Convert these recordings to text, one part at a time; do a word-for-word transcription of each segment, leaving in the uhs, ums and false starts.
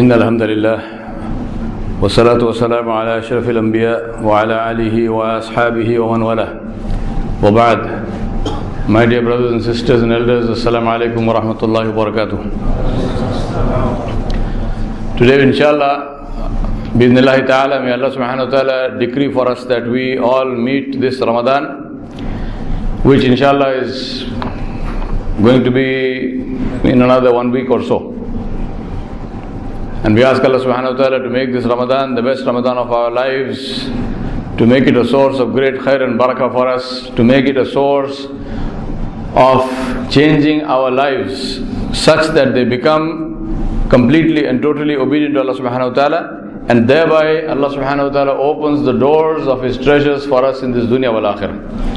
إن الحمد لله والصلاة والسلام على أشرف الأنبياء وعلى آله وأصحابه ومن والاه وبعد. My dear brothers and sisters and elders, Assalamu alaikum wa rahmatullahi wa barakatuh. Today, inshallah, Bismillahi ta'ala, may Allah subhanahu wa ta'ala decree for us that we all meet this Ramadan, which inshallah is going to be in another one week or so. And we ask Allah subhanahu wa ta'ala to make this Ramadan the best Ramadan of our lives, to make it a source of great khair and barakah for us, to make it a source of changing our lives such that they become completely and totally obedient to Allah subhanahu wa ta'ala, and thereby Allah subhanahu wa ta'ala opens the doors of His treasures for us in this dunya wal akhirah.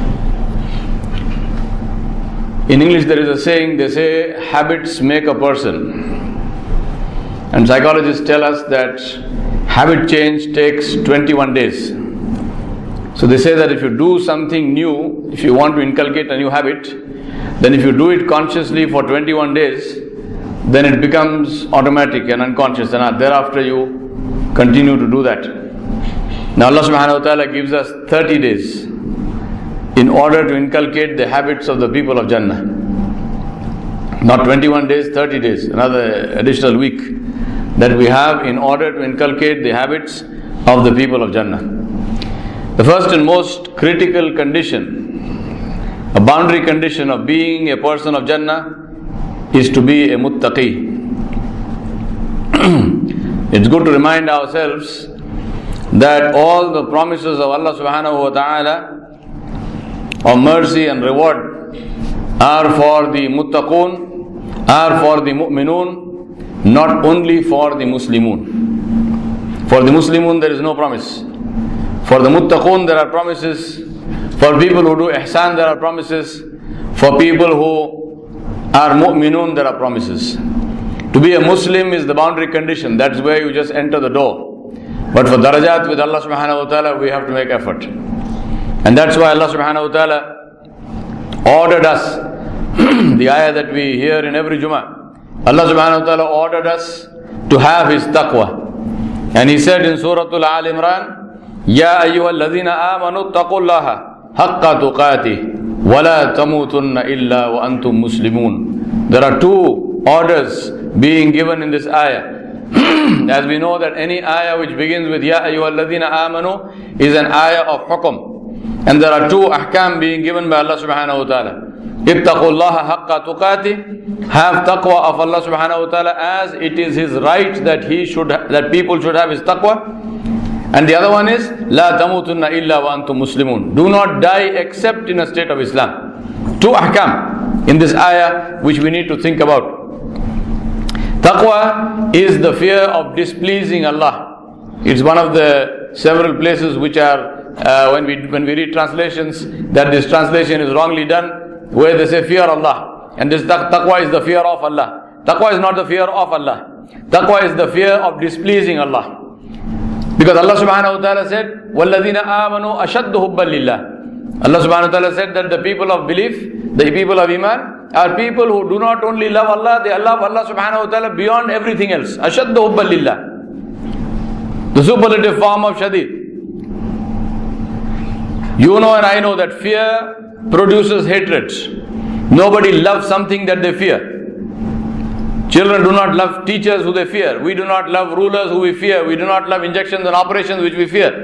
In English there is a saying, they say habits make a person. And psychologists tell us that habit change takes twenty-one days. So they say that if you do something new, if you want to inculcate a new habit, then if you do it consciously for twenty-one days, then it becomes automatic and unconscious, and thereafter you continue to do that. Now Allah subhanahu wa ta'ala gives us thirty days in order to inculcate the habits of the people of Jannah. Not twenty-one days, thirty days, another additional week that we have in order to inculcate the habits of the people of Jannah. The first and most critical condition, a boundary condition of being a person of Jannah, is to be a muttaqi. It's good to remind ourselves that all the promises of Allah subhanahu wa ta'ala of mercy and reward are for the muttaqun, are for the mu'minun, not only for the Muslimun. For the Muslimun there is no promise. For the muttaqun there are promises. For people who do ihsan there are promises. For people who are mu'minun there are promises. To be a Muslim is the boundary condition. That's where you just enter the door. But for darajat with Allah subhanahu wa ta'ala we have to make effort. And that's why Allah subhanahu wa ta'ala ordered us the ayah that we hear in every Jummah. Allah subhanahu wa ta'ala ordered us to have His taqwa. And He said in Surah Al-Imran, Ya ayyuhal ladhina amanu taqullaha haqqa tuqatih wa la tamutunna illa wa antum muslimun. There are two orders being given in this ayah. As we know that any ayah which begins with Ya ayyuhal ladhina amanu is an ayah of hukum. And there are two ahkam being given by Allah subhanahu wa ta'ala. Ittaqullaha haqqa tuqatih, have taqwa of Allah subhanahu wa ta'ala as it is His right that He should, that people should have His taqwa. And the other one is La tamutunna illa wa antum muslimun. Do not die except in a state of Islam. Two ahkam in this ayah which we need to think about. Taqwa is the fear of displeasing Allah. It's one of the several places which are uh, when we when we read translations that this translation is wrongly done, where they say fear Allah. And this taqwa is the fear of Allah. Taqwa is not the fear of Allah. Taqwa is the fear of displeasing Allah. Because Allah subhanahu wa ta'ala said, وَالَّذِينَ آمَنُوا أَشَدُّ حُبًّا لِلَّهِ. Allah subhanahu wa ta'ala said that the people of belief, the people of Iman, are people who do not only love Allah, they love Allah subhanahu wa ta'ala beyond everything else. أَشَدُّ حُبًّا لِلَّهِ. The superlative form of shadid. You know and I know that fear produces hatred. Nobody loves something that they fear. Children do not love teachers who they fear. We do not love rulers who we fear. We do not love injections and operations which we fear.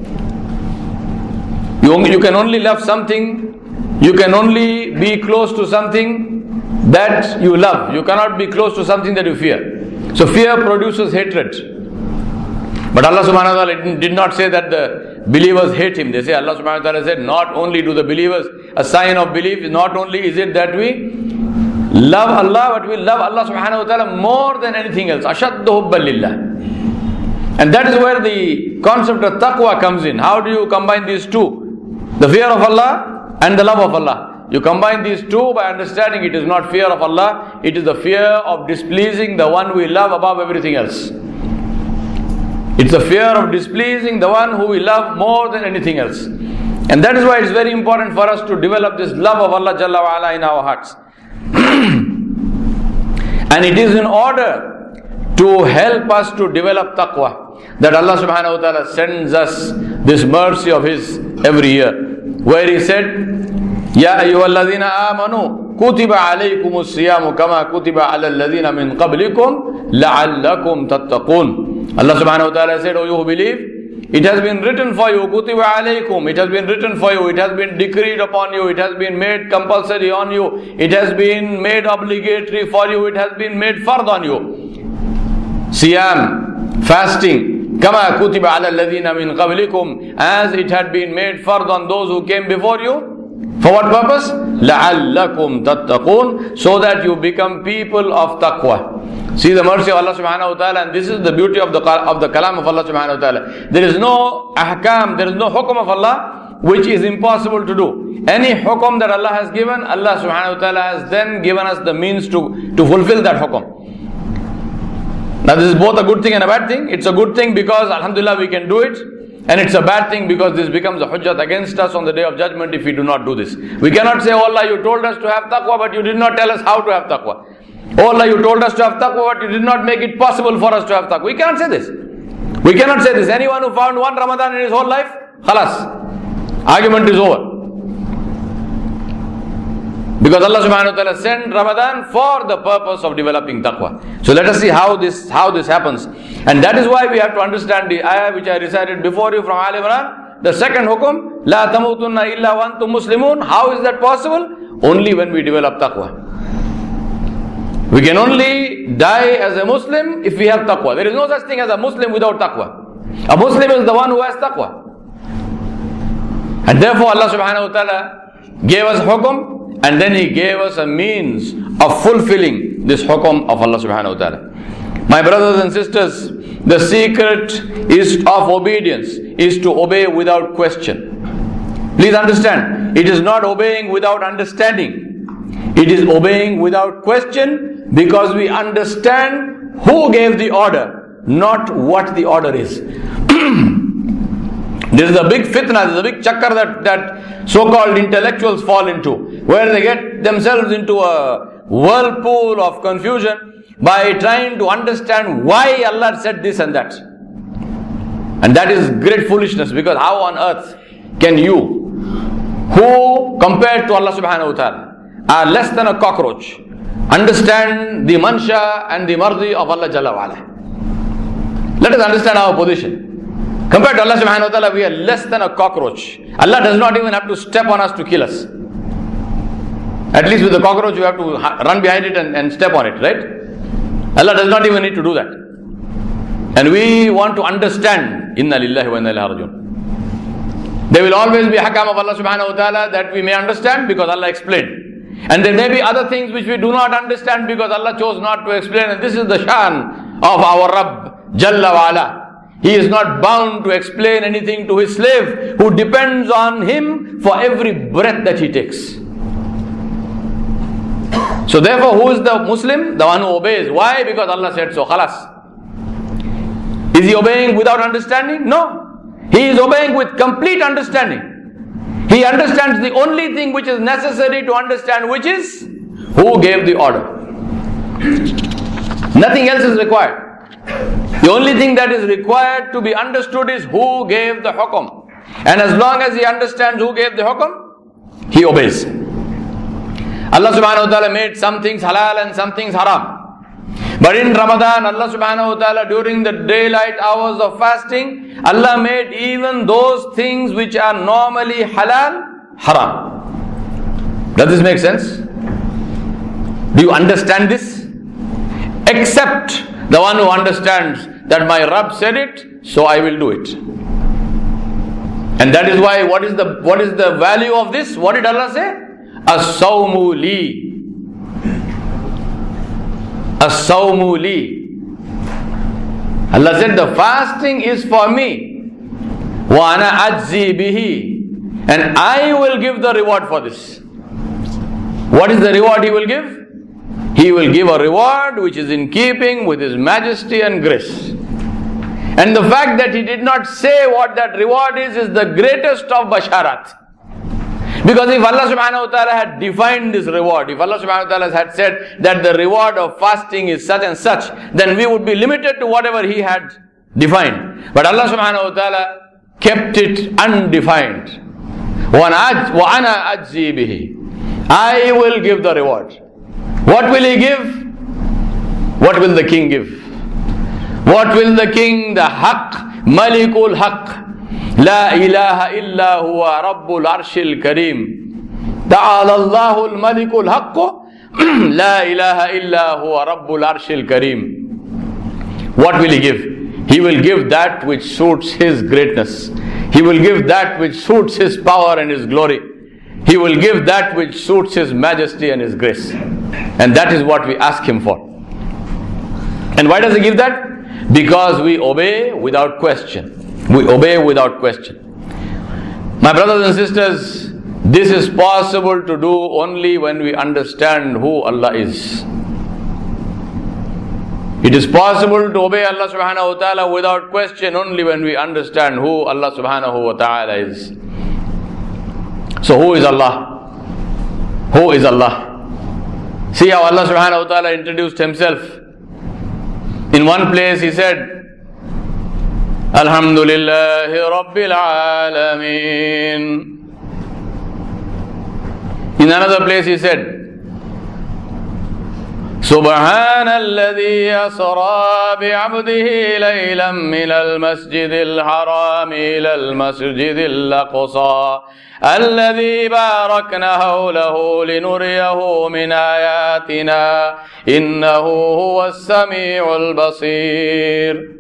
You, you can only love something, you can only be close to something that you love. You cannot be close to something that you fear. So fear produces hatred. But Allah subhanahu wa ta'ala did not say that the believers hate Him. They say, Allah subhanahu wa ta'ala said, not only do the believers, a sign of belief, not only is it that we love Allah, but we love Allah subhanahu wa ta'ala more than anything else. Ashaddu hubban lillah. And that is where the concept of taqwa comes in. How do you combine these two? The fear of Allah and the love of Allah. You combine these two by understanding it is not fear of Allah, it is the fear of displeasing the one we love above everything else. It's the fear of displeasing the one who we love more than anything else. And that is why it's very important for us to develop this love of Allah Jalla wa Ala in our hearts. And it is in order to to help us to develop taqwa, that Allah subhanahu wa ta'ala sends us this mercy of His every year, where He said, Ya ayyuhalladhina amanu kutiba alaykumus siyamu kama kutiba alal ladhina min qablikum la'allakum tattaqun. Allah subhanahu wa ta'ala said, O you who believe, it has been written for you, kutiba alaykum, it has been written for you, it has been decreed upon you, it has been made compulsory on you, it has been made obligatory for you, it has been made fard on you. Siyam, fasting, kama kutiba ala alladhina min qablikum, as it had been made fard on those who came before you. For what purpose? لَعَلَّكُمْ تَتَّقُونَ, so that you become people of taqwa. See the mercy of Allah subhanahu wa ta'ala, and this is the beauty of the, of the kalam of Allah subhanahu wa ta'ala. There is no ahkam, there is no hukum of Allah which is impossible to do. Any hukum that Allah has given, Allah subhanahu wa ta'ala has then given us the means to, to fulfill that hukum. Now this is both a good thing and a bad thing. It's a good thing because alhamdulillah we can do it. And it's a bad thing because this becomes a hujjat against us on the day of judgment if we do not do this. We cannot say, oh Allah, you told us to have taqwa, but you did not tell us how to have taqwa. Oh Allah, you told us to have taqwa, but you did not make it possible for us to have taqwa. We cannot say this. We cannot say this. Anyone who found one Ramadan in his whole life, khalas, argument is over. Because Allah subhanahu wa ta'ala sent Ramadan for the purpose of developing taqwa. So let us see how this how this happens. And that is why we have to understand the ayah which I recited before you from Al Imran. The second hukum, La tamutunna illa wa antum muslimun. How is that possible? Only when we develop taqwa. We can only die as a Muslim if we have taqwa. There is no such thing as a Muslim without taqwa. A Muslim is the one who has taqwa. And therefore Allah subhanahu wa ta'ala gave us hukum. And then He gave us a means of fulfilling this hukum of Allah subhanahu wa ta'ala. My brothers and sisters, the secret is of obedience is to obey without question. Please understand, it is not obeying without understanding. It is obeying without question because we understand who gave the order, not what the order is. There is a big fitna, there is a big chakkar that, that so-called intellectuals fall into, where they get themselves into a whirlpool of confusion by trying to understand why Allah said this and that. And that is great foolishness, because how on earth can you, who compared to Allah subhanahu wa ta'ala are less than a cockroach, understand the mansha and the mardi of Allah Jalla wa Ala? Let us understand our position. Compared to Allah subhanahu wa ta'ala, we are less than a cockroach. Allah does not even have to step on us to kill us. At least with the cockroach, you have to run behind it and, and step on it, right? Allah does not even need to do that. And we want to understand, Inna lillahi wa inna ilayhi rajiun. There will always be hakam of Allah subhanahu wa ta'ala that we may understand because Allah explained. And there may be other things which we do not understand because Allah chose not to explain. And this is the shan of our Rabb, Jalla wa Ala. He is not bound to explain anything to His slave who depends on Him for every breath that he takes. So therefore, who is the Muslim? The one who obeys. Why? Because Allah said so. Khalas. Is he obeying without understanding? No. He is obeying with complete understanding. He understands the only thing which is necessary to understand, which is who gave the order. Nothing else is required. The only thing that is required to be understood is who gave the hukum. And as long as he understands who gave the hukum, he obeys. Allah subhanahu wa ta'ala made some things halal and some things haram. But in Ramadan, Allah subhanahu wa ta'ala, during the daylight hours of fasting, Allah made even those things which are normally halal, haram. Does this make sense? Do you understand this? Except the one who understands that my Rabb said it, so I will do it. And that is why, what is the what is the value of this? What did Allah say? As-sawmu li. As-sawmu li. Allah said the fasting is for me. Wa ana ajzi bihi. And I will give the reward for this. What is the reward He will give? He will give a reward which is in keeping with His majesty and grace. And the fact that He did not say what that reward is, is the greatest of basharat. Because if Allah subhanahu wa ta'ala had defined this reward, if Allah subhanahu wa ta'ala had said that the reward of fasting is such and such, then we would be limited to whatever He had defined. But Allah subhanahu wa ta'ala kept it undefined. وَأَنَا أَجْزِي بِهِ, I will give the reward. What will He give? What will the king give? What will the king, the Haqq, Malikul Haqq, La ilaha illa huwa Rabbul Arshil Kareem, Ta'ala Allahul Malikul Haqq, La ilaha illa huwa Rabbul Arshil Kareem. What will He give? He will give that which suits His greatness. He will give that which suits His power and His glory. He will give that which suits His majesty and His grace. And that is what we ask Him for. And why does He give that? Because we obey without question. We obey without question. My brothers and sisters, this is possible to do only when we understand who Allah is. It is possible to obey Allah subhanahu wa ta'ala without question only when we understand who Allah subhanahu wa ta'ala is. So who is Allah? Who is Allah? See how Allah subhanahu wa ta'ala introduced Himself. In one place He said, Alhamdulillahi Rabbil Alameen. In another place He said, سبحان الذي أسرى بعبده ليلا من المسجد الحرام إلى المسجد الأقصى الذي باركنا حوله لنريه من آياتنا إنه هو السميع البصير.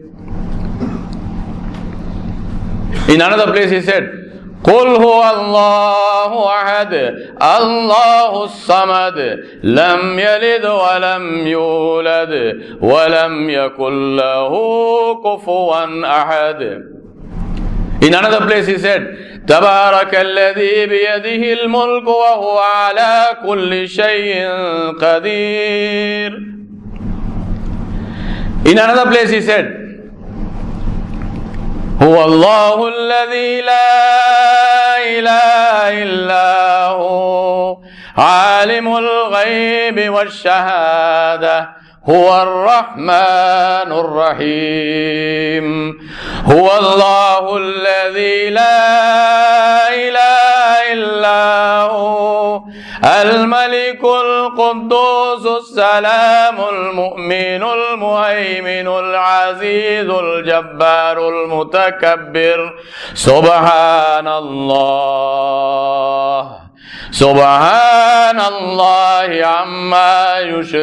In another place He said, قل هو الله أحد الله الصمد لم يلد ولم يولد ولم يكن له كفوا أحد. In another place He said, تبارك الذي بيده الملك وهو على كل شيء قدير. In another place He said, هو الله الذي لا إله إلا هو عالم الغيب والشهادة هو الرحمن الرحيم. هو الله الذي لا إله إلا هو الملك القدوس السلام المؤمن المهيمن العزيز الجبار المتكبر. سبحان الله سبحان الله عما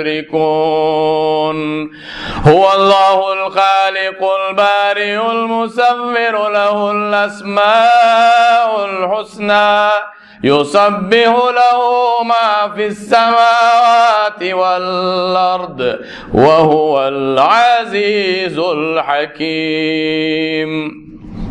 يشركون. هو الله الخالق البارئ المصور له الأسماء الحسنى يسبح له ما في السماوات والأرض وهو العزيز الحكيم.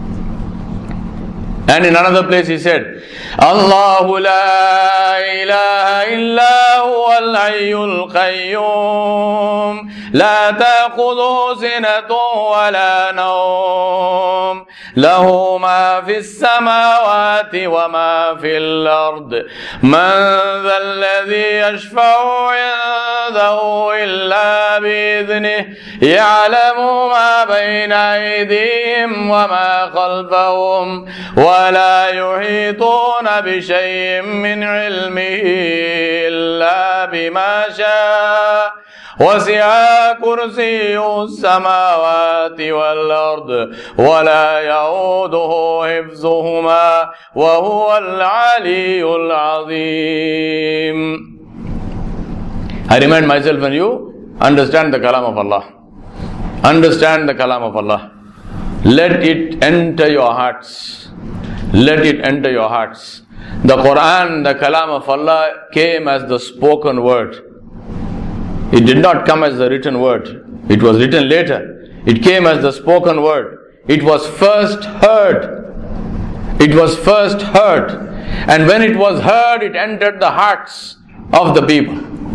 And in another place He said, الله لا إله إلا هو الحي القيوم لا تأخذه سنة ولا نوم له ما في السماوات وما في الأرض من ذا الذي يشفع عنده إلا بإذنه يعلم ما بين أيديهم وما خلفهم ولا يحيطون بشيء من علمه إلا بما شاء وسع كرسيه السماوات والأرض ولا يؤوده حفظهما وهو العلي العظيم. I remind myself and you, understand the kalam of Allah. Understand the kalam of Allah. Let it enter your hearts. Let it enter your hearts. The Quran, the kalam of Allah came as the spoken word. It did not come as the written word. It was written later. It came as the spoken word. It was first heard. It was first heard. And when it was heard, it entered the hearts of the people.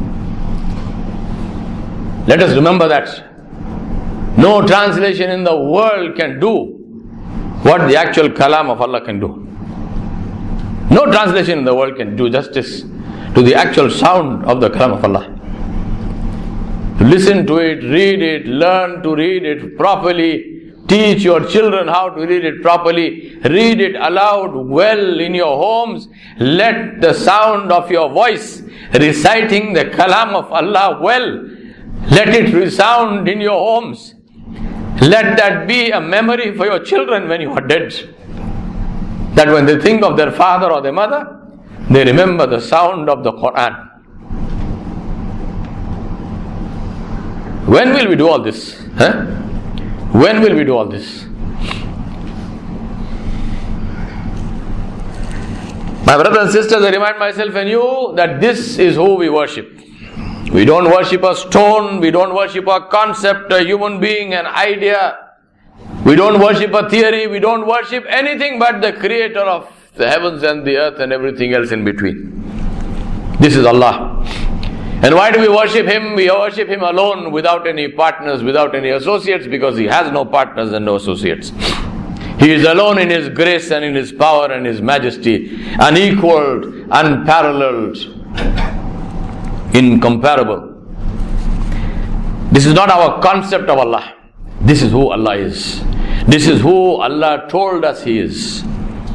Let us remember that. No translation in the world can do what the actual kalam of Allah can do. No translation in the world can do justice to the actual sound of the kalam of Allah. Listen to it, read it, learn to read it properly, teach your children how to read it properly, read it aloud well in your homes. Let the sound of your voice reciting the kalam of Allah well, let it resound in your homes. Let that be a memory for your children when you are dead. That when they think of their father or their mother, they remember the sound of the Quran. When will we do all this? Huh? When will we do all this? My brothers and sisters, I remind myself and you that this is who we worship. We don't worship a stone, we don't worship a concept, a human being, an idea. We don't worship a theory, we don't worship anything but the creator of the heavens and the earth and everything else in between. This is Allah. And why do we worship Him? We worship Him alone, without any partners, without any associates, because He has no partners and no associates. He is alone in His grace and in His power and His majesty, unequaled, unparalleled, incomparable. This is not our concept of Allah. This is who Allah is. This is who Allah told us He is.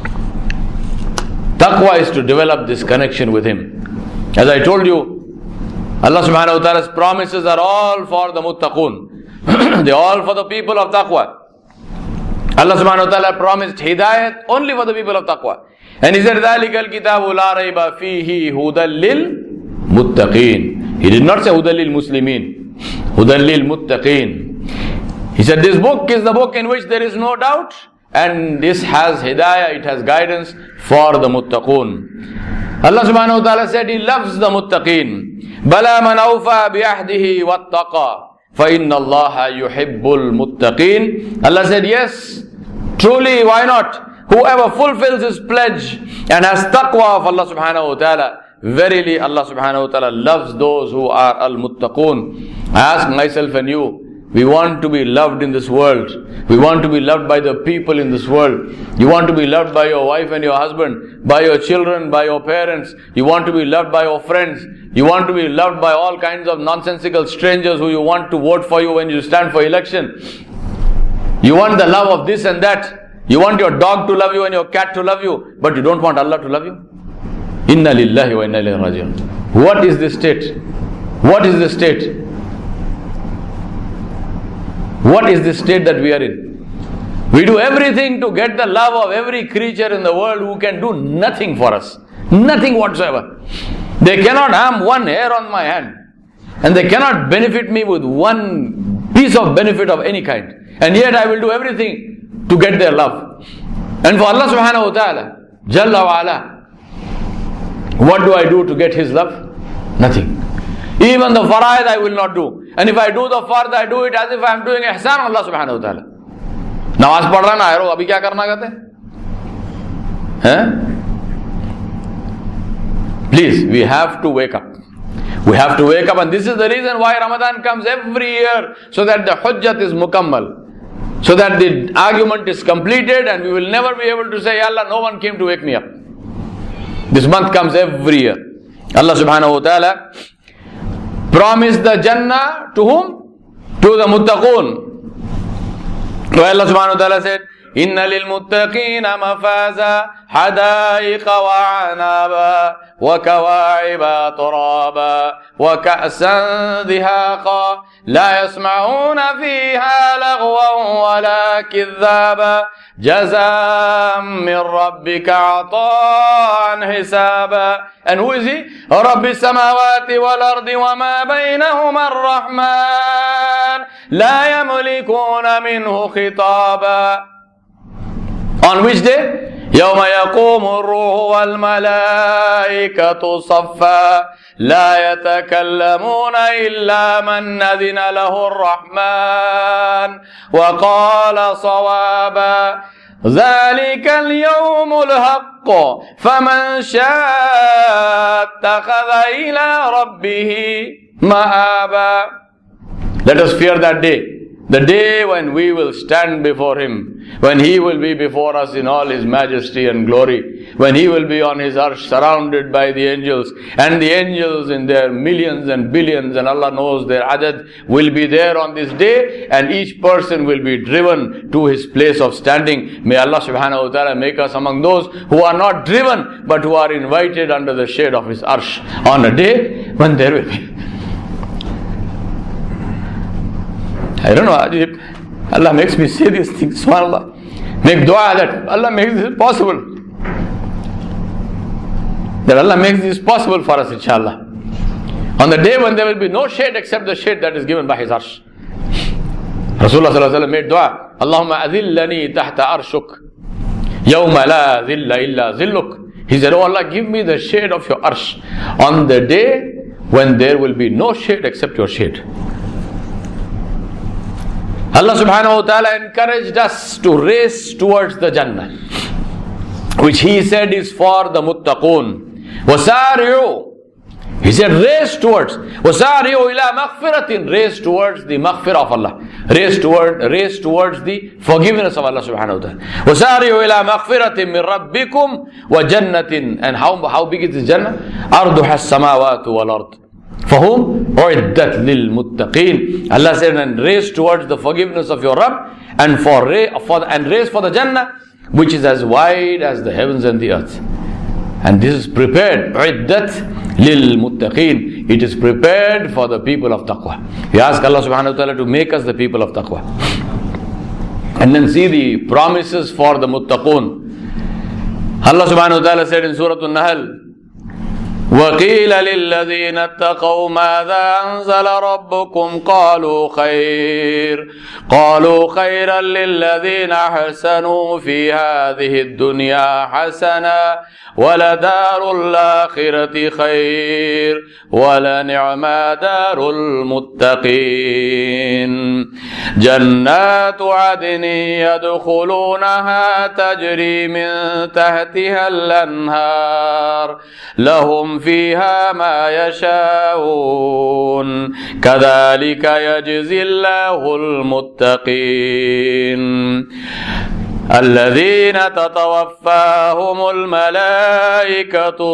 Taqwa is to develop this connection with Him. As I told you, Allah subhanahu wa ta'ala's promises are all for the muttaqun. They are all for the people of taqwa. Allah subhanahu wa ta'ala promised hidayat only for the people of taqwa. And He said, ذَلِكَ الْكِتَابُ لَا رَيْبَ فِيهِ هُدًى لِلْمُتَّقِينَ. He did not say هُدًى لِلْمُسْلِمِينَ. هُدًى لِلْمُتَّقِينَ. He said, this book is the book in which there is no doubt, and this has hidayah, it has guidance for the muttaqun. Allah subhanahu wa ta'ala said He loves the muttaqeen. بَلَا مَنْ أَوْفَى بِعَهْدِهِ وَاتَّقَى فَإِنَّ اللَّهَ يُحِبُّ الْمُتَّقِينَ. Allah said, yes, truly, why not? Whoever fulfills his pledge and has taqwa of Allah subhanahu wa ta'ala, verily Allah subhanahu wa ta'ala loves those who are al-muttaqun. I ask myself and you, we want to be loved in this world. We want to be loved by the people in this world. You want to be loved by your wife and your husband, by your children, by your parents. You want to be loved by your friends. You want to be loved by all kinds of nonsensical strangers who you want to vote for you when you stand for election. You want the love of this and that. You want your dog to love you and your cat to love you, but you don't want Allah to love you. Inna lillahi wa inna ilayhi raji'un. What is this state? What is this state? What is the state that we are in? We do everything to get the love of every creature in the world who can do nothing for us. Nothing whatsoever. They cannot harm one hair on my hand. And they cannot benefit me with one piece of benefit of any kind. And yet I will do everything to get their love. And for Allah subhanahu wa ta'ala, Jalla wa ala, what do I do to get His love? Nothing. Even the faraid I will not do. And if I do the fard, I do it as if I am doing ihsan on Allah subhanahu wa ta'ala. Namaz padh raha na hai, abhi kya karna kehte hain? Please, we have to wake up. We have to wake up, and this is the reason why Ramadan comes every year, so that the hujjat is mukammal, so that the argument is completed, and we will never be able to say, Ya Allah, no one came to wake me up. This month comes every year. Allah subhanahu wa ta'ala promised the Jannah to whom? To the muttaqun. So Allah subhanahu wa ta'ala said, Inna lil muttaqina mafaza hadaiqa wa anaba wa kawa'iba turaba wa ka'san dhihaqa la yasma'una fiha lagwan wa la kidhaba jazam min rabbika ata'an hisaba. And who is he? Rabbi samawati wal ardi wa ma baynahuma ar-Rahman la yamlikuna minhu khitaba. On which day? يَوْمَ يَقُومُ الرُّوحُ وَالْمَلَائِكَةُ صَفًّا لَا يَتَكَلَّمُونَ إِلَّا مَنْ أَذِنَ لَهُ الرَّحْمَنُ وَقَالَ صَوَابًا ذَلِكَ الْيَوْمُ الْحَقُّ فَمَنْ شَاءَ اتَّخَذَ إِلَى رَبِّهِ مَآبًا. Let us fear that day. The day when we will stand before Him, when He will be before us in all His majesty and glory, when He will be on His arsh surrounded by the angels, and the angels in their millions and billions, and Allah knows their adad, will be there on this day, and each person will be driven to his place of standing. May Allah subhanahu wa ta'ala make us among those who are not driven, but who are invited under the shade of His arsh on a day when there will be. I don't know, Allah makes me say these things, subhanAllah. Make dua that Allah makes this possible. That Allah makes this possible for us, inshallah. On the day when there will be no shade except the shade that is given by His arsh. Rasulullah sallallahu alaihi wasallam made dua, Allahumma adhillani tahta arshuk, yawma la dhilla illa dhilluk. He said, oh Allah, give me the shade of your arsh on the day when there will be no shade except your shade. Allah subhanahu wa ta'ala encouraged us to race towards the Jannah, which He said is for the muttaqun. Wasari'u. He said race towards. Wasari'u ila maghfiratin. Race towards the maghfirah of Allah. Race toward, race towards the forgiveness of Allah subhanahu wa ta'ala. Wasari'u ila maghfiratin min rabbikum wa jannatin. And how, how big is this Jannah? Arduha as-samawatu wal ard. For whom? Uiddat lil muttaqeen. Allah said, and race towards the forgiveness of your Rabb, and for, for and race for the Jannah, which is as wide as the heavens and the earth. And this is prepared. Uiddat lil muttaqeen. It is prepared for the people of taqwa. We ask Allah subhanahu wa ta'ala to make us the people of taqwa. And then see the promises for the muttaqun. Allah subhanahu wa ta'ala said in Surah An-Nahl, وَقِيلَ لِلَّذِينَ اتَّقَوْا مَاذَا أَنزَلَ رَبُّكُمْ قَالُوا خَيْرٌ قَالُوا خَيْرًا لِلَّذِينَ أَحْسَنُوا فِي هَذِهِ الدُّنْيَا حَسَنًا وَلَدَارُ الْآخِرَةِ خَيْرٌ وَلَنِعْمَ دَارُ الْمُتَّقِينَ جَنَّاتُ عَدْنٍ يَدْخُلُونَهَا تَجْرِي مِنْ تَحْتِهَا الْأَنْهَارُ لَهُمْ فيها ما يشاءون كذلك يجزي الله المتقين الذين تتوفاهم الملائكة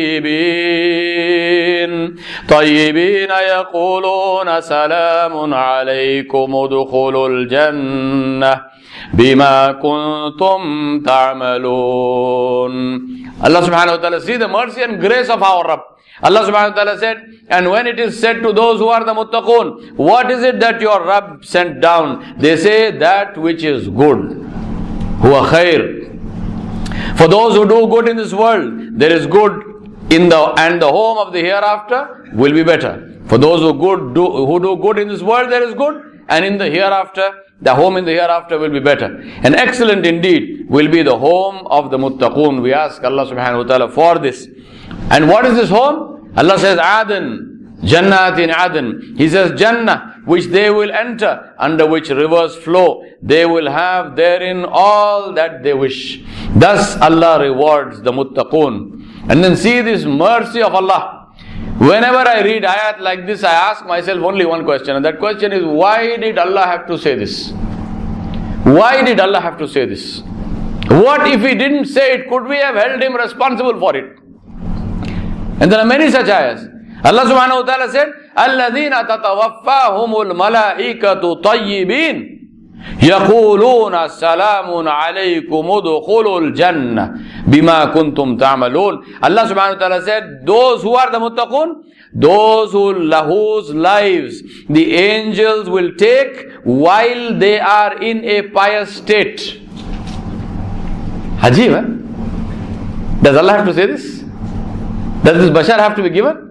طيبين طيبين يقولون سلام عليكم ادخلوا الجنة بما كنتم تعملون. Allah subhanahu wa ta'ala, see the mercy and grace of our Rabb. Allah subhanahu wa ta'ala said, and when it is said to those who are the muttaqun, what is it that your Rabb sent down? They say that which is good. Huwa khair. For those who do good in this world, there is good in the, and the home of the hereafter will be better. For those who good do who do good in this world, there is good, and in the hereafter, the home in the hereafter will be better. And excellent indeed will be the home of the muttaqun. We ask Allah subhanahu wa ta'ala for this. And what is this home? Allah says, Adan, Jannatin Adan. He says, Jannah, which they will enter, under which rivers flow. They will have therein all that they wish. Thus Allah rewards the muttaqun. And then see this mercy of Allah. Whenever I read ayat like this, I ask myself only one question, and that question is, why did Allah have to say this? Why did Allah have to say this? What if He didn't say it? Could we have held Him responsible for it? And there are many such ayahs. Allah subhanahu wa ta'ala said, الَّذِينَ تَتَوَفَّاهُمُ الْمَلَائِكَةُ طَيِّبِينَ يَقُولُونَ سَلَامٌ عَلَيْكُمُ ادْخُلُوا الْجَنَّةَ بِمَا كُنْتُمْ تَعْمَلُونَ. Allah subhanahu wa ta'ala said, those who are the muttaqun, those who, whose lives the angels will take while they are in a pious state. Ajib, eh? Does Allah have to say this? Does this bashar have to be given?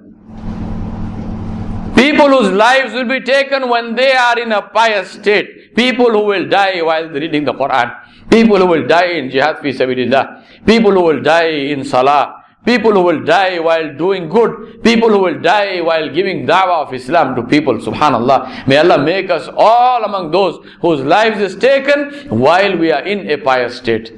People whose lives will be taken when they are in a pious state. People who will die while reading the Quran. People who will die in jihad fi sabilillah. People who will die in salah. People who will die while doing good. People who will die while giving da'wah of Islam to people. Subhanallah. May Allah make us all among those whose lives is taken while we are in a pious state.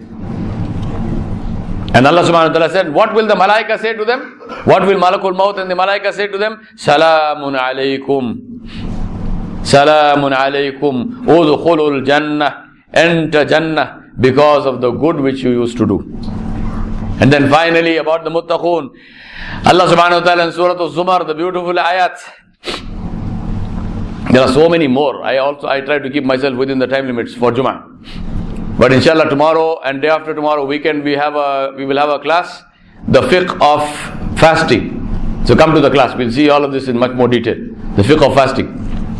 And Allah subhanahu wa ta'ala said, what will the malaika say to them? What will Malakul Maut and the malaika say to them? Salamun alaykum. Salamun alaykum udkhulul jannah. Enter Jannah because of the good which you used to do. And then finally about the muttaqun, Allah subhanahu wa ta'ala in Surah Al-Zumar, the beautiful ayat. There are so many more. I also I try to keep myself within the time limits for Jummah. But inshallah tomorrow and day after tomorrow weekend we have a we will have a class, the fiqh of fasting. So come to the class. We'll see all of this in much more detail. The fiqh of fasting.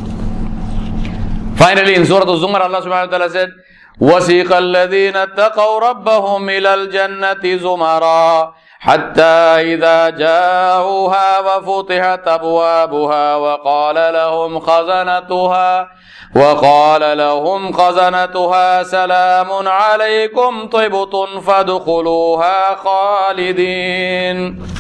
Finally in Surah Al-Zumar, Allah subhanahu wa ta'ala said, وَسِيقَ الَّذِينَ اتَّقَوْا رَبَّهُمْ إِلَى الْجَنَّةِ زُمَرًا حَتَّى إِذَا جَاءُوهَا وَفُتِحَتْ أَبْوَابُهَا وَقَالَ لَهُمْ خَزَنَتُهَا وَقَالَ لَهُمْ خَزَنَتُهَا سَلَامٌ عَلَيْكُمْ طِبْتُمْ فَادْخُلُوهَا خَالِدِينَ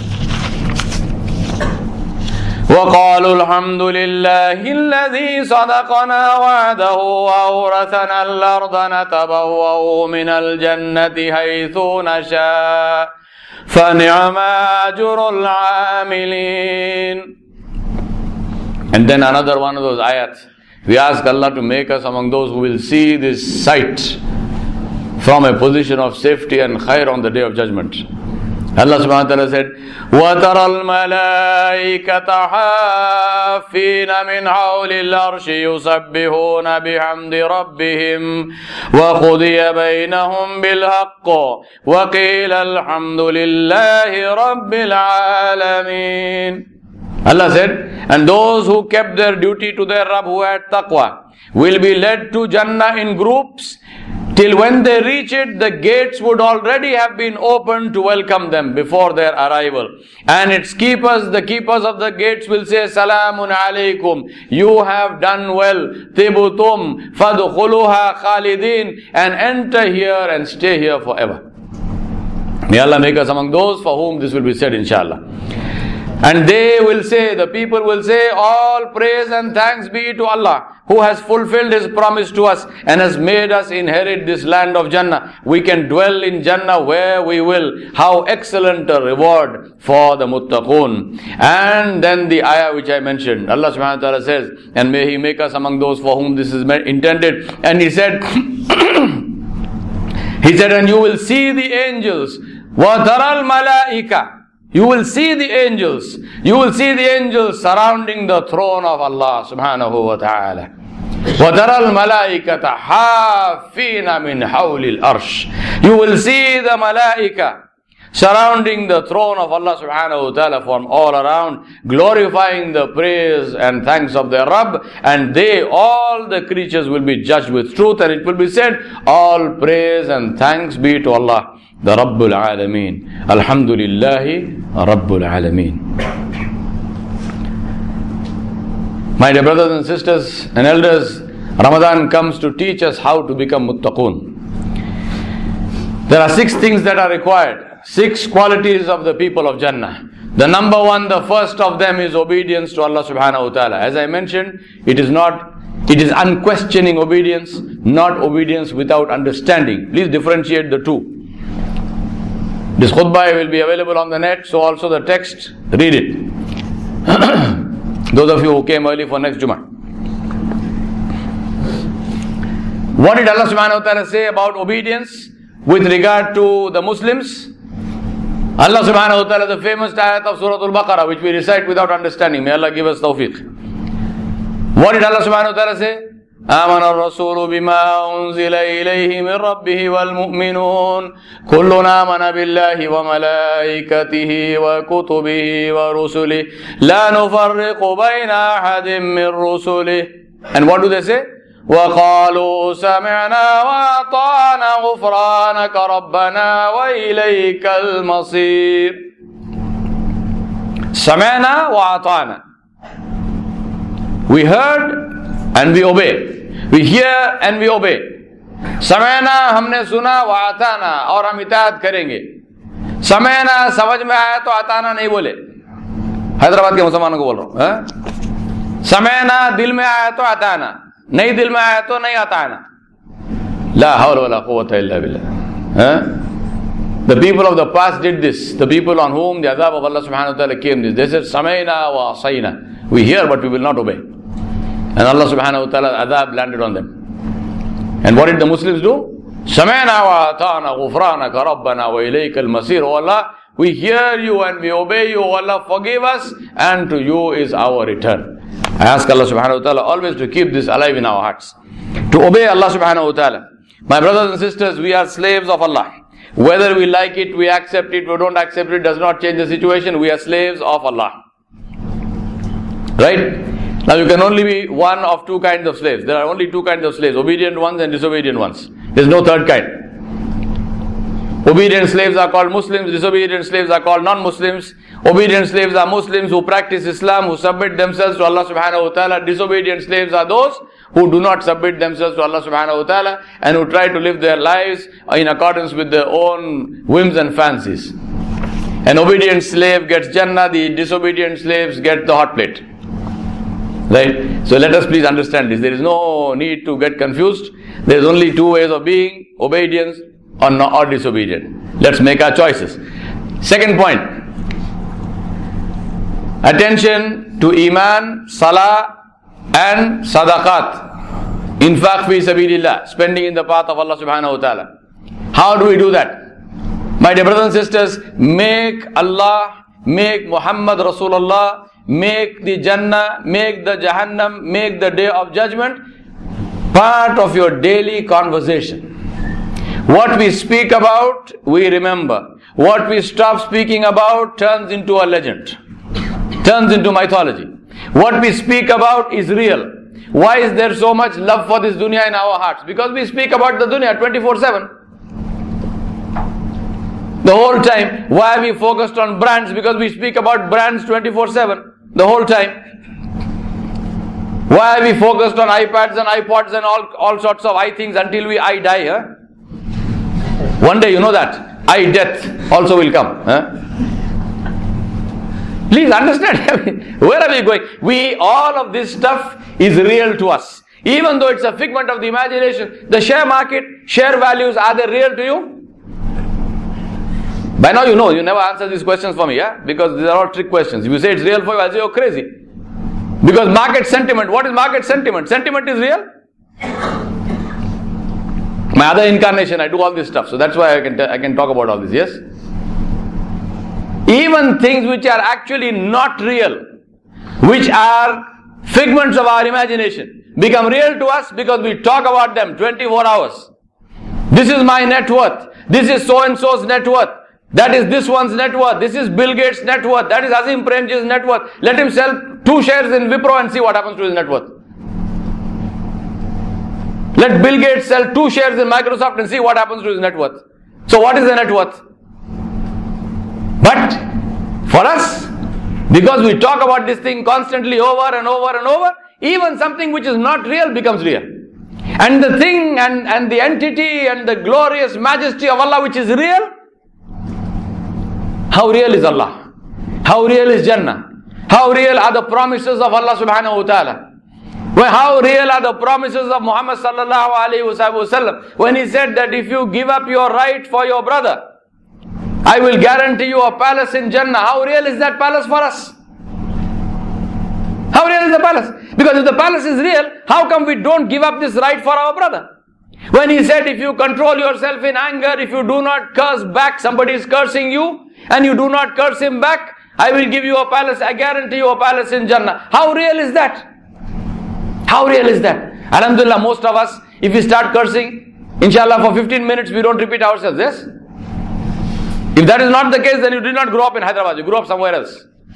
وقالوا الحمد لله الذي صدقنا وعده وأورثنا الأرض نتبوأ من الجنة حيث نشاء فنعم أجر العاملين. And then another one of those ayats. We ask Allah to make us among those who will see this sight from a position of safety and khair on the day of judgment. Allah subhanahu wa ta'ala said, وَتَرَى الْمَلَائِكَةَ حَافِّينَ مِنْ حَوْلِ الْعَرْشِ يُسَبِّحُونَ بِحَمْدِ رَبِّهِمْ وَقُضِيَ بَيْنَهُمْ بِالْحَقِّ وَقِيلَ الْحَمْدُ لِلَّهِ رَبِّ الْعَالَمِينَ. Allah said, and those who kept their duty to their Rabb who had taqwa will be led to Jannah in groups. Till when they reach it, the gates would already have been opened to welcome them before their arrival. And its keepers, the keepers of the gates will say, Salamun alaykum. You have done well. Tibutum fadkhuluha khalidin. And enter here and stay here forever. May Allah make us among those for whom this will be said, inshallah. And they will say, the people will say, all praise and thanks be to Allah, who has fulfilled His promise to us and has made us inherit this land of Jannah. We can dwell in Jannah where we will. How excellent a reward for the muttaqun. And then the ayah which I mentioned, Allah subhanahu wa ta'ala says, and may He make us among those for whom this is intended. And He said, He said, and you will see the angels. وَتَرَى الْمَلَائِكَةِ. You will see the angels. You will see the angels surrounding the throne of Allah subhanahu wa ta'ala. وَتَرَى الْمَلَائِكَةَ حَافِّينَ مِنْ حَوْلِ الْأَرْشِ. You will see the malaika surrounding the throne of Allah subhanahu wa ta'ala from all around, glorifying the praise and thanks of their Rabb, and they, all the creatures, will be judged with truth, and it will be said, all praise and thanks be to Allah, the Rabbul Alameen. Alhamdulillahi Rabbul Alameen. My dear brothers and sisters and elders, Ramadan comes to teach us how to become muttaqun. There are six things that are required. Six qualities of the people of Jannah. The number one, the first of them is obedience to Allah subhanahu wa ta'ala. As I mentioned, it is not, it is unquestioning obedience, not obedience without understanding. Please differentiate the two. This khutbah will be available on the net, so also the text, read it. Those of you who came early for next Jummah. What did Allah subhanahu wa ta'ala say about obedience with regard to the Muslims? Allah subhanahu wa ta'ala, the famous ayat of Surah Al-Baqarah, which we recite without understanding. May Allah give us tawfiq. What did Allah subhanahu wa ta'ala say? آمن الرسول بما أنزل إليه من ربه والمؤمنون كلنا آمن بالله وملائكته وكتبه ورسله لا نفرق بين أحد من رسله. And what do they say? وقالوا سمعنا وأطعنا غفرانك ربنا وإليك المصير. سمعنا وأطعنا. We heard and we obey. We hear and we obey. समयना हमने सुना व आताना और हम इताअत करेंगे. समयना समझ में आया तो आताना नहीं बोले. हैदराबाद के मुसलमानों को बोल रहा हूं. समयना दिल में आया तो आताना, नहीं दिल में आया तो नहीं आताना. ला हौल वला कुव्वता इल्ला बिल्लाह. The people of the past did this. The people on whom the azab of Allah subhanahu wa ta'ala came this. They said, Samayna wa asayna. We hear but we will not obey. And Allah subhanahu wa ta'ala adhab landed on them. And what did the Muslims do? سَمِعْنَا وَأَطَعْنَا غُفْرَانَكَ رَبَّنَا وَإِلَيْكَ الْمَصِيرُ. Oh Allah, we hear you and we obey you. Oh Allah, forgive us, and to you is our return. I ask Allah subhanahu wa ta'ala always to keep this alive in our hearts. To obey Allah subhanahu wa ta'ala. My brothers and sisters, we are slaves of Allah. Whether we like it, we accept it, we don't accept it, does not change the situation. We are slaves of Allah. Right? Now you can only be one of two kinds of slaves. There are only two kinds of slaves, obedient ones and disobedient ones. There is no third kind. Obedient slaves are called Muslims, disobedient slaves are called non-Muslims. Obedient slaves are Muslims who practice Islam, who submit themselves to Allah subhanahu wa ta'ala. Disobedient slaves are those who do not submit themselves to Allah subhanahu wa ta'ala and who try to live their lives in accordance with their own whims and fancies. An obedient slave gets Jannah, the disobedient slaves get the hot plate. Right? So let us please understand this. There is no need to get confused. There is only two ways of being, obedience or, no, or disobedient. Let's make our choices. Second point. Attention to Iman, Salah and Sadaqat. Infaq fi sabilillah. Spending in the path of Allah subhanahu wa ta'ala. How do we do that? My dear brothers and sisters, make Allah, make Muhammad Rasulullah, make the Jannah, make the Jahannam, make the day of judgment part of your daily conversation. What we speak about, we remember. What we stop speaking about turns into a legend, turns into mythology. What we speak about is real. Why is there so much love for this dunya in our hearts? Because we speak about the dunya twenty-four seven. The whole time. Why are we focused on brands? Because we speak about brands twenty-four seven. The whole time. Why are we focused on iPads and iPods and all, all sorts of I things until we I die? Huh? One day, you know that I death also will come. Huh? Please understand. Where are we going? We, all of this stuff is real to us. Even though it's a figment of the imagination. The share market, share values, are they real to you? By now you know, you never answer these questions for me, yeah? Because these are all trick questions. If you say it's real for you, I'll say you're crazy. Because market sentiment, what is market sentiment? Sentiment is real. My other incarnation, I do all this stuff. So that's why I can, t- I can talk about all this, yes? Even things which are actually not real, which are figments of our imagination, become real to us because we talk about them twenty-four hours. This is my net worth. This is so-and-so's net worth. That is this one's net worth. This is Bill Gates' net worth. That is Azim Premji's net worth. Let him sell two shares in Wipro and see what happens to his net worth. Let Bill Gates sell two shares in Microsoft and see what happens to his net worth. So what is the net worth? But for us, because we talk about this thing constantly over and over and over, even something which is not real becomes real. And the thing and, and the entity and the glorious majesty of Allah which is real, how real is Allah? How real is Jannah? How real are the promises of Allah subhanahu wa ta'ala? Well, how real are the promises of Muhammad sallallahu alayhi wa sallam when he said that if you give up your right for your brother, I will guarantee you a palace in Jannah. How real is that palace for us? How real is the palace? Because if the palace is real, how come we don't give up this right for our brother? When he said if you control yourself in anger, if you do not curse back, somebody is cursing you, and you do not curse him back, I will give you a palace, I guarantee you a palace in Jannah. How real is that? How real is that? Alhamdulillah, most of us, if we start cursing, inshallah for fifteen minutes we don't repeat ourselves, yes? If that is not the case, then you did not grow up in Hyderabad, you grew up somewhere else.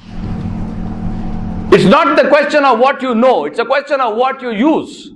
It's not the question of what you know, it's a question of what you use.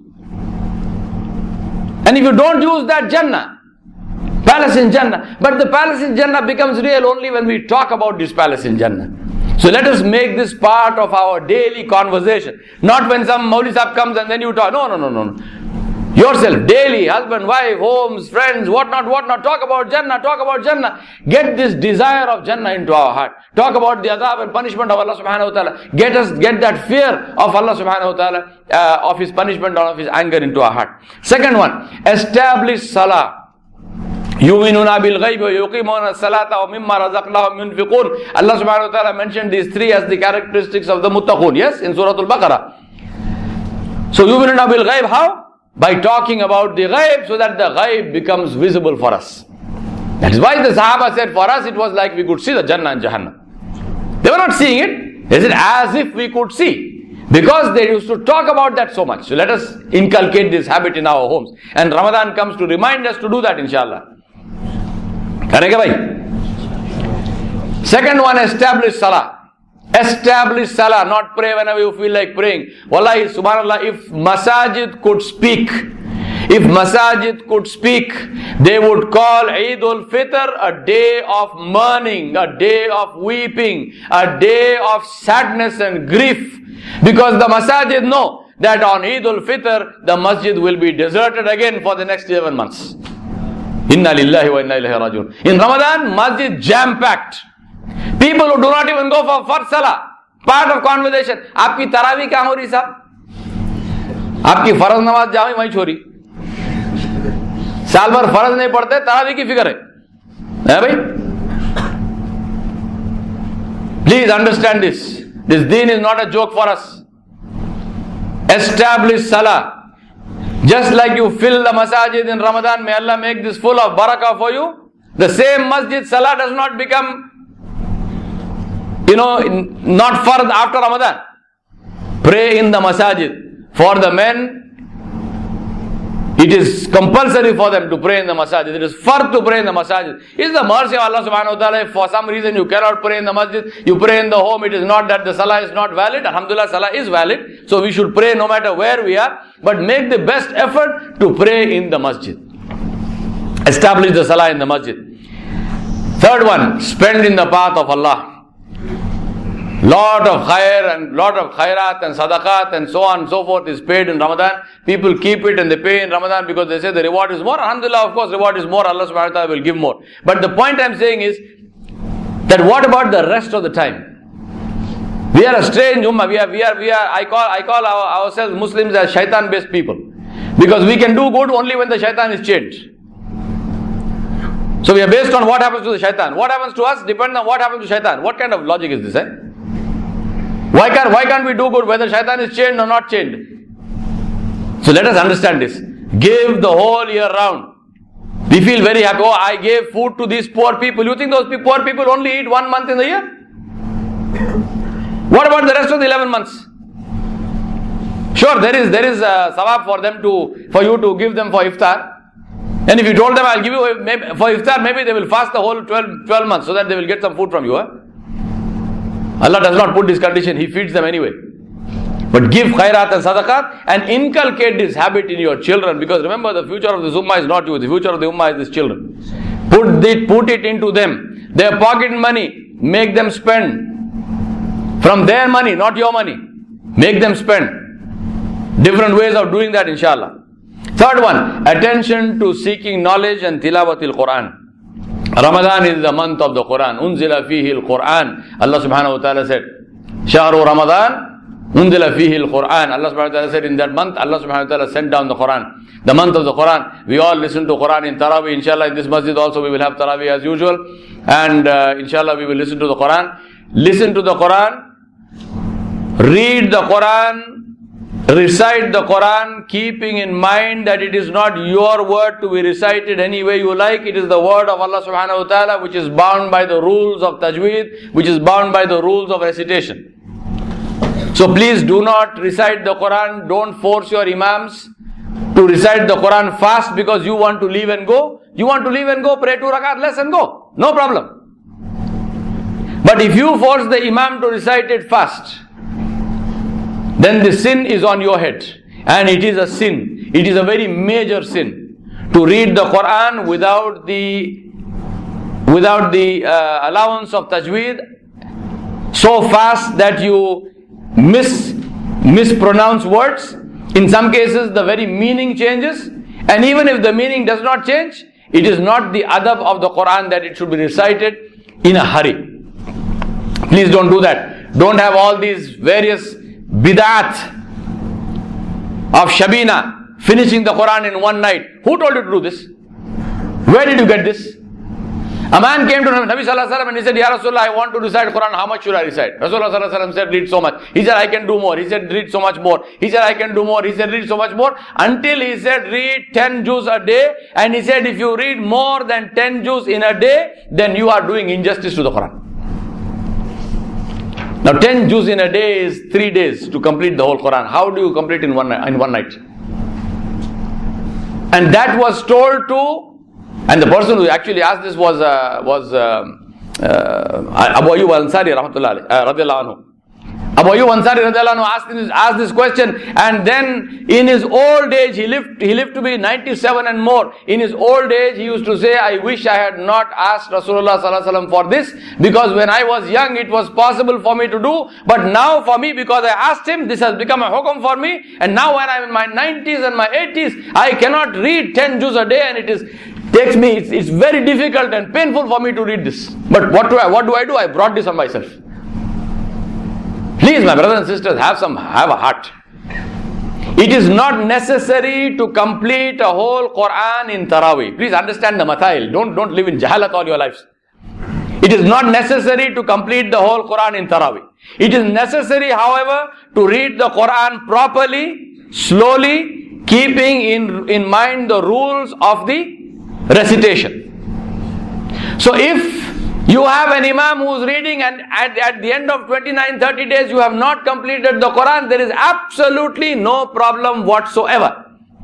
And if you don't use that, Jannah, palace in Jannah. But the palace in Jannah becomes real only when we talk about this palace in Jannah. So let us make this part of our daily conversation. Not when some Mauli Sahib comes and then you talk. No, no, no, no. Yourself, daily, husband, wife, homes, friends, whatnot, whatnot. Talk about Jannah, talk about Jannah. Get this desire of Jannah into our heart. Talk about the azab and punishment of Allah subhanahu wa ta'ala. Get us, get that fear of Allah subhanahu wa ta'ala, uh, of His punishment or of His anger into our heart. Second one, establish salah. يُؤْمِنُونَ بِالْغَيْبِ وَيُقِيمُونَ الصَّلَاةَ وَمِمَّا رَزَقْنَاهُمْ يُنْفِقُونَ. Allah subhanahu wa ta'ala mentioned these three as the characteristics of the muttaqun. Yes, in Surah Al-Baqarah. So yu'minuna bil ghaib, how? By talking about the ghaib, so that the ghaib becomes visible for us. That is why the Sahaba said, for us it was like we could see the Jannah and Jahannam. They were not seeing it. They said, as if we could see. Because they used to talk about that so much. So let us inculcate this habit in our homes. And Ramadan comes to remind us to do that, inshallah. Karenge bhai? Second one, establish salah. Establish salah, not pray whenever you feel like praying. Wallahi, subhanallah, if masajid could speak, if masajid could speak, they would call Eid al-Fitr a day of mourning, a day of weeping, a day of sadness and grief. Because the masajid know that on Eid al-Fitr, the masjid will be deserted again for the next eleven months. Inna lillahi wa inna ilayhi rajiun. In Ramadan, masjid jam-packed. People who do not even go for first salah, part of conversation. Aapki tarawih kya ho rahi sahab? Aapki farz namaz jahi wahi chori. साल भर फर्ज नहीं पढ़ते, तरावी की फिक्र है, है भाई? Please understand this. This deen is not a joke for us. Establish salah. Just like you fill the masajid in Ramadan, may Allah make this full of barakah for you. The same masjid salah does not become, you know, not fard after Ramadan. Pray in the masajid. For the men, it is compulsory for them to pray in the masajid. It is fard to pray in the masajid. It is the mercy of Allah subhanahu wa ta'ala. If for some reason you cannot pray in the masjid, you pray in the home. It is not that the salah is not valid. Alhamdulillah, salah is valid. So we should pray no matter where we are. But make the best effort to pray in the masjid. Establish the salah in the masjid. Third one, spend in the path of Allah. Lot of khair and lot of khairat and sadaqat and so on and so forth is paid in Ramadan. People keep it and they pay in Ramadan because they say the reward is more. Alhamdulillah, of course, reward is more. Allah subhanahu wa ta'ala will give more. But the point I'm saying is that what about the rest of the time? We are a strange ummah. We are, we are, we are, I call, I call our, ourselves Muslims as shaitan-based people. Because we can do good only when the shaitan is changed. So we are based on what happens to the shaitan. What happens to us depends on what happens to shaitan. What kind of logic is this, eh? Why can't, why can't we do good whether shaitan is chained or not chained? So let us understand this. Give the whole year round. We feel very happy. Oh, I gave food to these poor people. You think those poor people only eat one month in the year? What about the rest of the eleven months? Sure, there is there is a sawab for them to for you to give them for iftar. And if you told them I'll give you maybe, for iftar, maybe they will fast the whole twelve, twelve months so that they will get some food from you. Huh? Allah does not put this condition, He feeds them anyway. But give khairat and sadaqat and inculcate this habit in your children, because remember, the future of this ummah is not you, the future of the ummah is these children. Put it, put it into them. Their pocket money, make them spend from their money, not your money. Make them spend. Different ways of doing that, inshallah. Third one, attention to seeking knowledge and tilawatil Quran. Ramadan is the month of the Quran. Unzila fihi al-Quran. Allah subhanahu wa ta'ala said, Shahru Ramadan, unzila fihi al-Quran. Allah subhanahu wa ta'ala said, in that month, Allah subhanahu wa ta'ala sent down the Quran. The month of the Quran. We all listen to Quran in Taraweeh. Inshallah, in this masjid also we will have Taraweeh as usual. And uh, inshallah, we will listen to the Quran. Listen to the Quran. Read the Quran. Recite the Quran, keeping in mind that it is not your word to be recited any way you like. It is the word of Allah subhanahu wa ta'ala, which is bound by the rules of tajweed, which is bound by the rules of recitation. So please do not recite the Quran. Don't force your imams to recite the Quran fast because you want to leave and go. You want to leave and go, pray two rakat less and go. No problem. But if you force the imam to recite it fast, then the sin is on your head. And it is a sin. It is a very major sin to read the Quran without the without the uh, allowance of tajweed so fast that you mis mispronounce words. In some cases the very meaning changes, and even if the meaning does not change, it is not the adab of the Quran that it should be recited in a hurry. Please don't do that. Don't have all these various bid'at of Shabina, finishing the Quran in one night. Who told you to do this? Where did you get this? A man came to Nabi Sallallahu Alaihi Wasallam and he said, Ya Rasulullah, I want to recite Quran. How much should I recite? Rasulullah Sallallahu Alaihi Wasallam said, read so much. He said, I can do more. He said, read so much more. He said, I can do more. He said, read so much more. Until he said, read ten juz a day. And he said, if you read more than ten juz in a day, then you are doing injustice to the Quran. Now ten juz in a day is three days to complete the whole Quran. How do you complete in one, in one night? And that was told to, and the person who actually asked this was uh, was uh, uh, Abu Ayyub Ansari rahmatullahi uh, radiallahu anhu. Abu Ayyub Ansari radiallahu anhu asked this, asked this question, and then in his old age, he lived he lived to be ninety-seven and more. In his old age, he used to say, I wish I had not asked Rasulullah Sallallahu Alaihi Wasallam for this, because when I was young, it was possible for me to do, but now for me, because I asked him, this has become a hukum for me, and now when I'm in my nineties and my eighties, I cannot read ten juz a day, and it is takes me, it's, it's very difficult and painful for me to read this. But what do I, what do I do? I brought this on myself. Please, my brothers and sisters, have some, have a heart. It is not necessary to complete a whole Quran in Taraweeh. Please understand the mathail. Don't, don't live in jahalat all your lives. It is not necessary to complete the whole Quran in Taraweeh. It is necessary, however, to read the Quran properly, slowly, keeping in, in mind the rules of the recitation. So if you have an imam who is reading and at, at the end of twenty-nine, thirty days you have not completed the Quran, there is absolutely no problem whatsoever.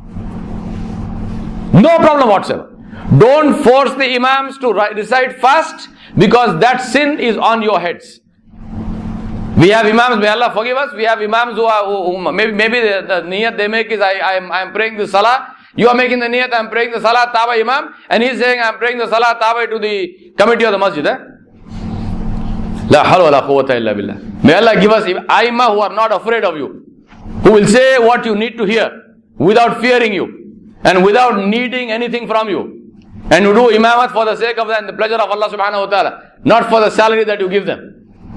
No problem whatsoever. Don't force the imams to recite fast, because that sin is on your heads. We have imams, may Allah forgive us, we have imams who are, who, who, maybe, maybe the, the niyat they make is, I, I am I am praying the salah. You are making the niyat, I am praying the salah taba imam, and he is saying, I am praying the salah taba to the committee of the masjid. Eh? La hawla wa la quwwata illa billah. May Allah give us aimah who are not afraid of you, who will say what you need to hear, without fearing you, and without needing anything from you. And you do imamat for the sake of the, and the pleasure of Allah subhanahu wa ta'ala, not for the salary that you give them.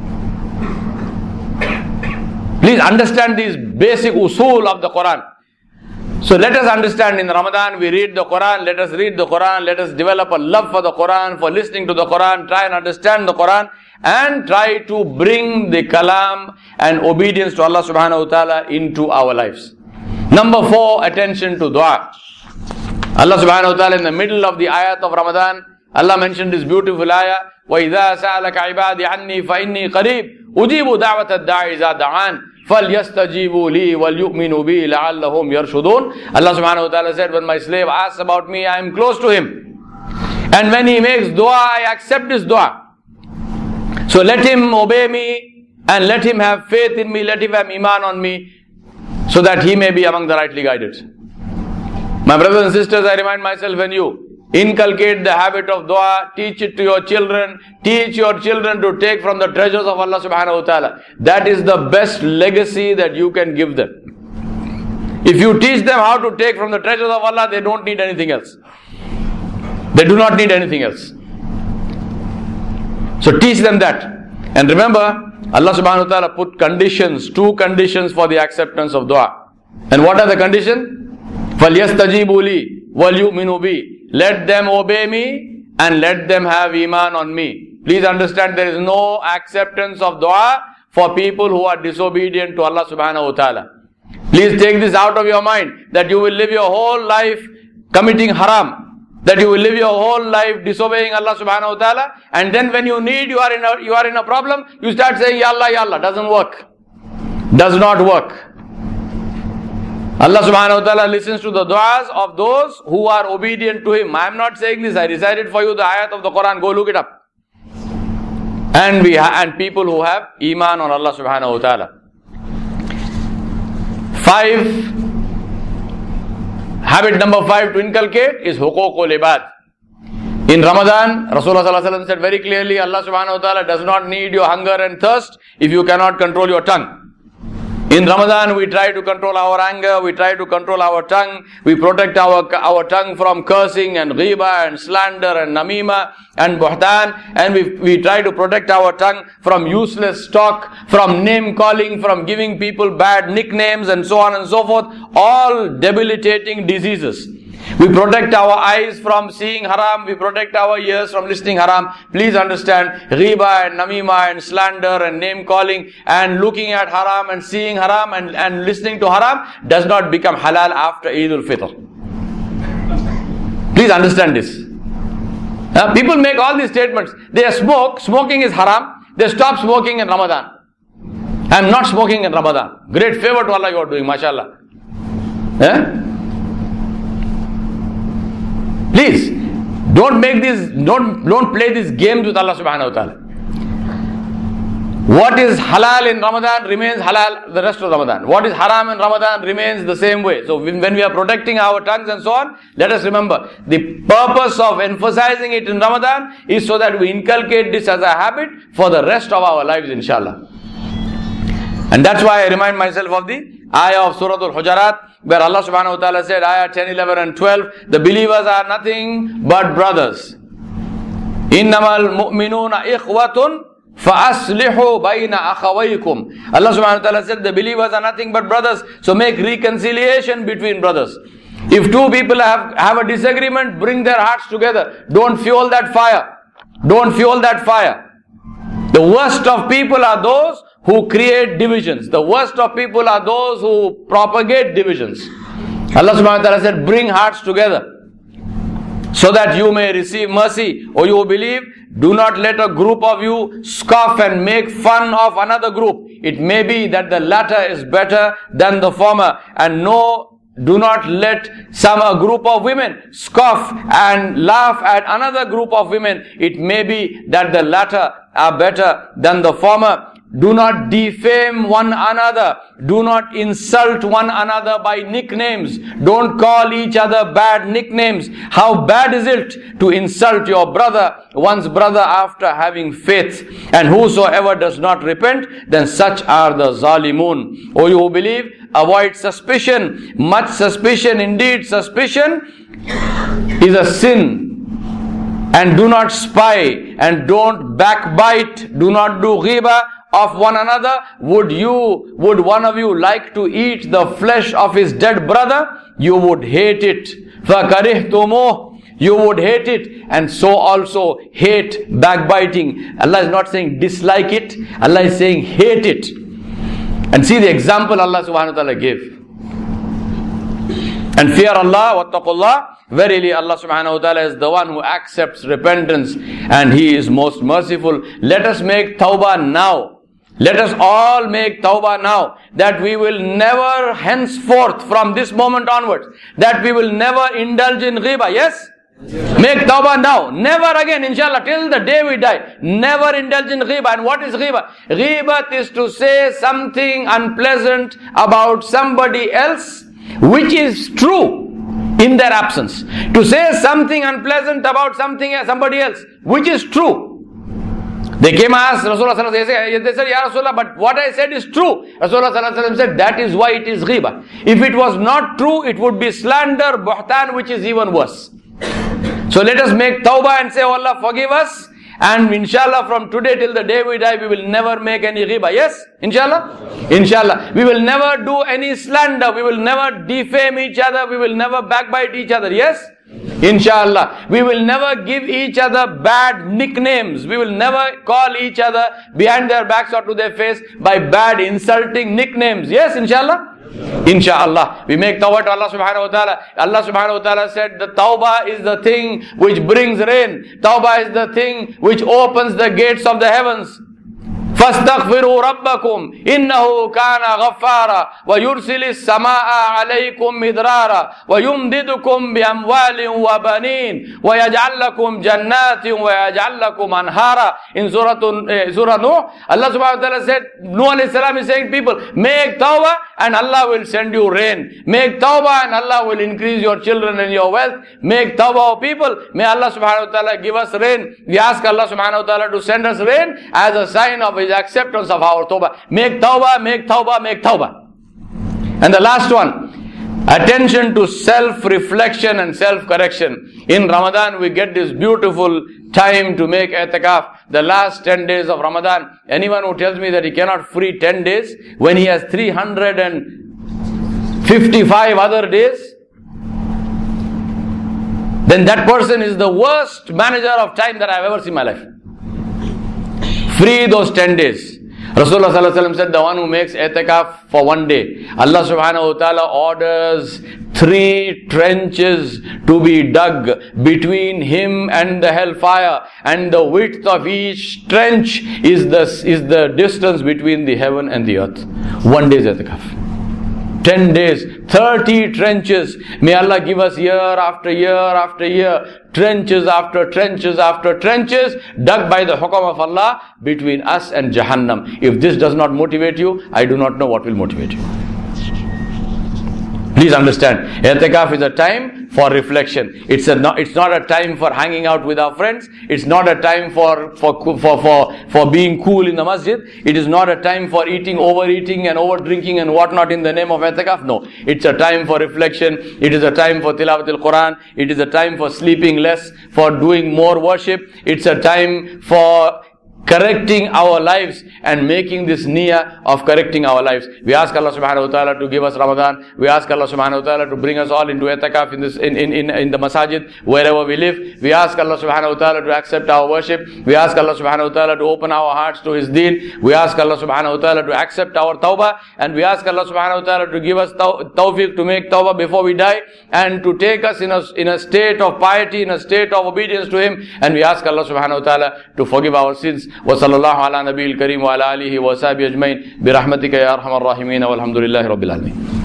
Please understand these basic usul of the Quran. So let us understand, in Ramadan we read the Quran, let us read the Quran, let us develop a love for the Quran, for listening to the Quran, try and understand the Quran, and try to bring the kalam and obedience to Allah subhanahu wa ta'ala into our lives. Number four, attention to dua. Allah subhanahu wa ta'ala, in the middle of the ayat of Ramadan, Allah mentioned this beautiful ayah, وَإِذَا سَأَلَكَ عِبَادِ عَنِّي فَإِنِّي قَرِيبٌ أُجِيبُ دَعْوَةَ الدَّاعِ إِذَا دَعَانِ فَلْيَسْتَجِيبُوا لِي وَلْيُؤْمِنُوا بِي لَعَلَّهُمْ يَرْشُدُونَ. Allah subhanahu wa ta'ala said, when my slave asks about me, I am close to him. And when he makes dua, I accept his dua. So let him obey me, and let him have faith in me, let him have iman on me, so that he may be among the rightly guided. My brothers and sisters, I remind myself and you, inculcate the habit of dua, teach it to your children, teach your children to take from the treasures of Allah subhanahu wa ta'ala. That is the best legacy that you can give them. If you teach them how to take from the treasures of Allah, they don't need anything else. They do not need anything else. So teach them that. And remember, Allah subhanahu wa ta'ala put conditions, two conditions for the acceptance of dua. And what are the conditions? فَلْيَسْتَجِيبُوا لِي وَلْيُؤْمِنُوا بِي. Let them obey me and let them have iman on me. Please understand, there is no acceptance of dua for people who are disobedient to Allah subhanahu wa ta'ala. Please take this out of your mind, that you will live your whole life committing haram, that you will live your whole life disobeying Allah subhanahu wa ta'ala, and then when you need, you are in a, you are in a problem, you start saying Ya Allah, Ya Allah. Doesn't work. Does not work. Allah subhanahu wa ta'ala listens to the du'as of those who are obedient to Him. I am not saying this, I recited for you the ayat of the Quran, go look it up. And we ha- and people who have iman on Allah subhanahu wa ta'ala. Five, habit number five to inculcate is huququl ibad. In Ramadan, Rasulullah sallallahu alaihi wasallam said very clearly, Allah subhanahu wa ta'ala does not need your hunger and thirst if you cannot control your tongue. In Ramadan, we try to control our anger, we try to control our tongue, we protect our our tongue from cursing and ghiba and slander and namima and buhtan, and we, we try to protect our tongue from useless talk, from name calling, from giving people bad nicknames and so on and so forth. all debilitating diseases. We protect our eyes from seeing haram. We protect our ears from listening haram. Please understand, ghiba and namima and slander and name calling and looking at haram and seeing haram and, and listening to haram does not become halal after Eid al-Fitr. Please understand this. Uh, people make all these statements. They smoke. Smoking is haram. They stop smoking in Ramadan. I am not smoking in Ramadan. Great favor to Allah you are doing, mashallah. Eh? Please, don't make this, don't, don't play these games with Allah subhanahu wa ta'ala. What is halal in Ramadan remains halal the rest of Ramadan. What is haram in Ramadan remains the same way. So when we are protecting our tongues and so on, let us remember, the purpose of emphasizing it in Ramadan is so that we inculcate this as a habit for the rest of our lives, inshallah. And that's why I remind myself of the ayah of Surah Al-Hujarat, where Allah subhanahu wa ta'ala said, ayah ten, eleven and twelve, the believers are nothing but brothers. Innamal mu'minuna ikhwatun fa'aslihu bayna akhawaykum. Allah subhanahu wa ta'ala said, the believers are nothing but brothers, so make reconciliation between brothers. If two people have, have a disagreement, bring their hearts together. Don't fuel that fire. Don't fuel that fire. The worst of people are those who create divisions. The worst of people are those who propagate divisions. Allah subhanahu wa ta'ala said, bring hearts together so that you may receive mercy. O you believe, do not let a group of you scoff and make fun of another group. It may be that the latter is better than the former. And no, do not let some a group of women scoff and laugh at another group of women. It may be that the latter are better than the former. Do not defame one another. Do not insult one another by nicknames. Don't call each other bad nicknames. How bad is it to insult your brother, one's brother, after having faith? And whosoever does not repent, then such are the zalimun. O you who believe, avoid suspicion. Much suspicion, indeed suspicion, is a sin. And do not spy, and don't backbite. Do not do ghiba of one another. Would you, would one of you like to eat the flesh of his dead brother? You would hate it. فَكَرِهْتُمُوهُ. You would hate it, and so also hate backbiting. Allah is not saying dislike it. Allah is saying hate it. And see the example Allah subhanahu wa ta'ala gave. And fear Allah, wattaqullah. Verily Allah subhanahu wa ta'ala is the one who accepts repentance, and He is most merciful. Let us make tawbah now. Let us all make tawbah now, that we will never henceforth from this moment onwards, that we will never indulge in ghiba. Yes? Make tawbah now. Never again, inshallah, till the day we die. Never indulge in ghiba. And what is ghiba? Ghibat is to say something unpleasant about somebody else which is true in their absence. To say something unpleasant about something somebody else which is true. They came and asked Rasulullah sallallahu alaihi wasallam, they said, Ya Rasulullah, but what I said is true. Rasulullah sallallahu alaihi wasallam said, that is why it is ghiba. If it was not true, it would be slander, buhtan, which is even worse. So let us make tawbah and say, oh Allah, forgive us. And inshallah, from today till the day we die, we will never make any ghiba. Yes? Inshallah? Inshallah. We will never do any slander. We will never defame each other. We will never backbite each other. Yes? Inshallah. We will never give each other bad nicknames. We will never call each other behind their backs or to their face by bad insulting nicknames. Yes? Inshallah? Inshallah. We make tawbah to Allah subhanahu wa ta'ala. Allah subhanahu wa ta'ala said the tawbah is the thing which brings rain. Tawbah is the thing which opens the gates of the heavens. فاستغفروا ربكم إنه كان غفارا ويرسل السماء عليكم مدرارا ويمددكم بأموال وبنين ويجعل لكم جنات ويجعل لكم أنهارا. In Surah, uh, Surah Nuh, Allah subhanahu wa ta'ala said, Nuh alayhi salam is saying, people, make tawbah and Allah will send you rain. Make tawbah and Allah will increase your children and your wealth. Make tawbah, people. May Allah subhanahu wa ta'ala give us rain. We ask Allah subhanahu wa ta'ala to send us rain as a sign of His acceptance of our tawbah. Make tawbah, make tawbah, make tawbah. And the last one, attention to self-reflection and self-correction. In Ramadan, we get this beautiful time to make i'tikaf. The last ten days of Ramadan. Anyone who tells me that he cannot free ten days when he has three hundred fifty-five other days, then that person is the worst manager of time that I have ever seen in my life. Free those ten days. Rasulullah sallallahu alaihi wasallam said, the one who makes i'tikaf for one day, Allah subhanahu wa ta'ala orders three trenches to be dug between him and the hellfire, and the width of each trench is the, is the distance between the heaven and the earth. One day's i'tikaf. ten days, thirty trenches. May Allah give us year after year after year, trenches after trenches after trenches, dug by the hukam of Allah between us and Jahannam. If this does not motivate you, I do not know what will motivate you. Please understand, i'tikaf is a time for reflection. It's a not, it's not a time for hanging out with our friends. It's not a time for for for for for being cool in the masjid. It is not a time for eating, overeating, and over drinking and whatnot in the name of i'tikaf. No, it's a time for reflection. It is a time for tilawat al-Quran. It is a time for sleeping less, for doing more worship. It's a time for correcting our lives and making this niyyah of correcting our lives. We ask Allah subhanahu wa ta'ala to give us Ramadan. We ask Allah subhanahu wa ta'ala to bring us all into i'tikaf in this in, in, in, in the masajid wherever we live. We ask Allah subhanahu wa ta'ala to accept our worship. We ask Allah subhanahu wa ta'ala to open our hearts to His deen. We ask Allah subhanahu wa ta'ala to accept our tawbah, and we ask Allah subhanahu wa ta'ala to give us taw- tawfiq to make tawbah before we die, and to take us in a, in a state of piety, in a state of obedience to Him. And we ask Allah subhanahu wa ta'ala to forgive our sins. وصلى الله على نبي الكريم وعلى آله وصحبه أجمعين برحمتك يا أرحم الراحمين والحمد لله رب العالمين.